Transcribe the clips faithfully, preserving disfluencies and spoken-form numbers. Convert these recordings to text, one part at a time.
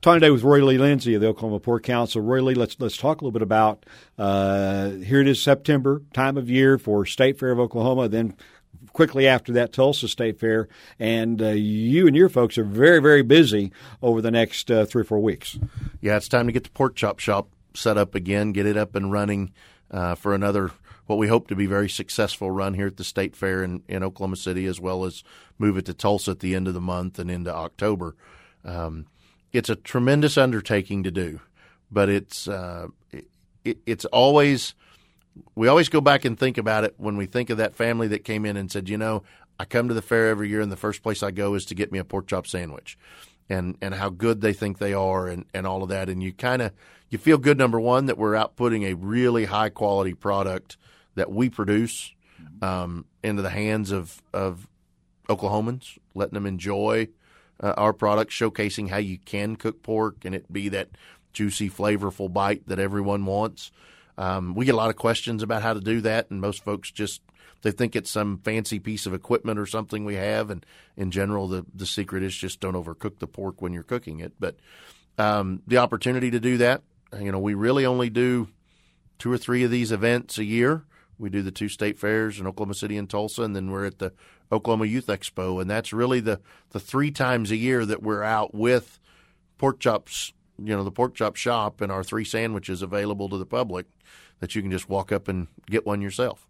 Talking today with Roy Lee Lindsay of the Oklahoma Pork Council. Roy Lee, let's let's talk a little bit about uh, here it is September, time of year for State Fair of Oklahoma. Then quickly after that, Tulsa State Fair, and uh, you and your folks are very very busy over the next uh, three or four weeks. Yeah, it's time to get the pork chop shop set up again, get it up and running uh, for another what we hope to be very successful run here at the State Fair in, in Oklahoma City, as well as move it to Tulsa at the end of the month and into October. Um, It's a tremendous undertaking to do, but it's uh, it, it's always we always go back and think about it when we think of that family that came in and said, you know, I come to the fair every year and the first place I go is to get me a pork chop sandwich, and and how good they think they are and, and all of that, and you kind of you feel good, number one, that we're outputting a really high quality product that we produce um, into the hands of of Oklahomans, letting them enjoy Uh, our product, showcasing how you can cook pork and it be that juicy, flavorful bite that everyone wants. Um, we get a lot of questions about how to do that, and most folks just they think it's some fancy piece of equipment or something we have. And in general, the the secret is just don't overcook the pork when you're cooking it. But um, the opportunity to do that, you know, we really only do two or three of these events a year. We do the two state fairs in Oklahoma City and Tulsa, and then we're at the Oklahoma Youth Expo, and that's really the, the three times a year that we're out with pork chops, you know, the pork chop shop and our three sandwiches available to the public that you can just walk up and get one yourself.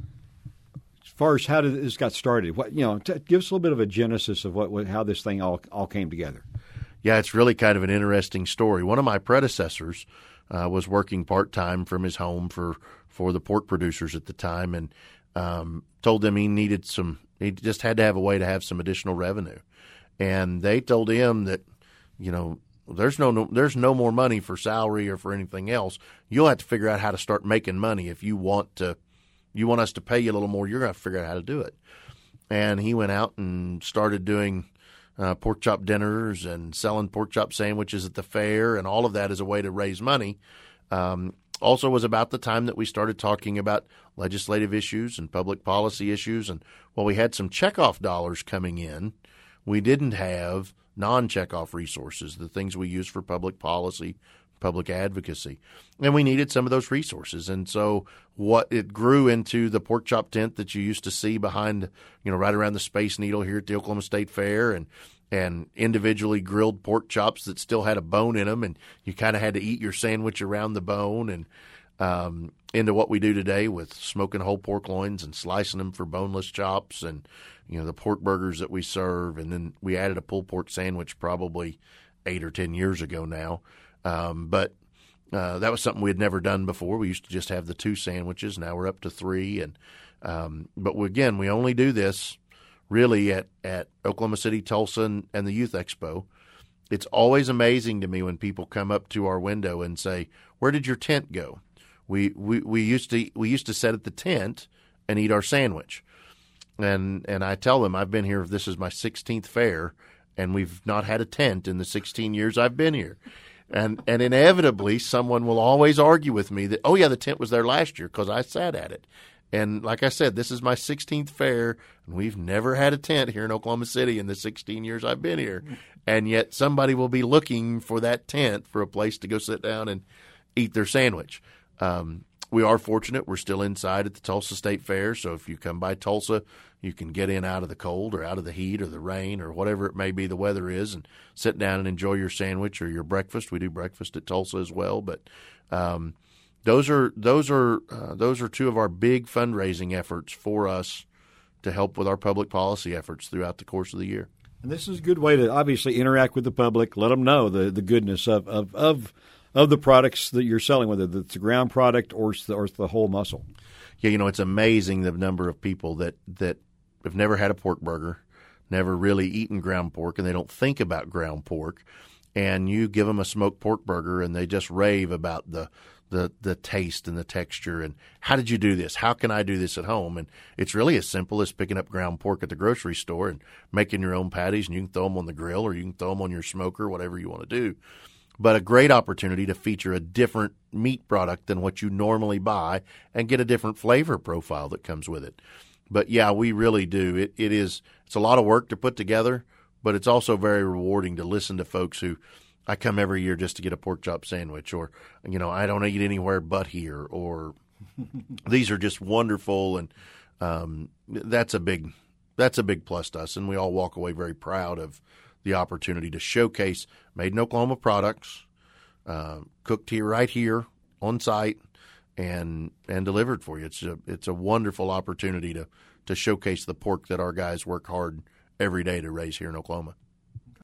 As far as how did this got started, what you know, t- give us a little bit of a genesis of what, what how this thing all all came together. Yeah, it's really kind of an interesting story. One of my predecessors uh, was working part-time from his home for, for the pork producers at the time, and um, told them he needed some – he just had to have a way to have some additional revenue. And they told him that, you know, there's no, no there's no more money for salary or for anything else. You'll have to figure out how to start making money if you want to – you want us to pay you a little more, you're going to have to figure out how to do it. And he went out and started doing – Uh, pork chop dinners and selling pork chop sandwiches at the fair, and all of that as a way to raise money. Um, also was about the time that we started talking about legislative issues and public policy issues. And while we had some checkoff dollars coming in, we didn't have non-checkoff resources, the things we use for public policy, public advocacy. And we needed some of those resources. And so what it grew into the pork chop tent that you used to see behind, you know, right around the Space Needle here at the Oklahoma State Fair, and and individually grilled pork chops that still had a bone in them, and you kind of had to eat your sandwich around the bone, and um, into what we do today with smoking whole pork loins and slicing them for boneless chops, and, you know, the pork burgers that we serve. And then we added a pulled pork sandwich probably eight or ten years ago now. Um, but uh, that was something we had never done before. We used to just have the two sandwiches. Now we're up to three. And um, but we, again, we only do this really at, at Oklahoma City, Tulsa, and, and the Youth Expo. It's always amazing to me when people come up to our window and say, "Where did your tent go?" We we, we used to we used to sit at the tent and eat our sandwich. And and I tell them, I've been here. This is my sixteenth fair, and we've not had a tent in the sixteen years I've been here. And and inevitably, someone will always argue with me that, oh, yeah, the tent was there last year because I sat at it. And like I said, this is my sixteenth fair, and we've never had a tent here in Oklahoma City in the sixteen years I've been here. And yet somebody will be looking for that tent for a place to go sit down and eat their sandwich. Um, we are fortunate. We're still inside at the Tulsa State Fair, so if you come by Tulsa, you can get in out of the cold or out of the heat or the rain or whatever it may be the weather is, and sit down and enjoy your sandwich or your breakfast. We do breakfast at Tulsa as well. But um, those are those are uh, those are two of our big fundraising efforts for us to help with our public policy efforts throughout the course of the year. And this is a good way to obviously interact with the public, let them know the, the goodness of, of, of, of the products that you're selling, whether it's a ground product or it's the, or it's the whole muscle. Yeah, you know, it's amazing the number of people that, that have never had a pork burger, never really eaten ground pork, and they don't think about ground pork. And you give them a smoked pork burger, and they just rave about the the the taste and the texture. And how did you do this? How can I do this at home? And it's really as simple as picking up ground pork at the grocery store and making your own patties, and you can throw them on the grill or you can throw them on your smoker, whatever you want to do. But a great opportunity to feature a different meat product than what you normally buy and get a different flavor profile that comes with it. But, yeah, we really do. It It is – it's a lot of work to put together, but it's also very rewarding to listen to folks who I come every year just to get a pork chop sandwich, or, you know, I don't eat anywhere but here, or these are just wonderful. And um, that's a big, that's a big plus to us. And we all walk away very proud of the opportunity to showcase made in Oklahoma products, uh, cooked here, right here on site, and, and delivered for you. It's a, it's a wonderful opportunity to, to showcase the pork that our guys work hard every day to raise here in Oklahoma.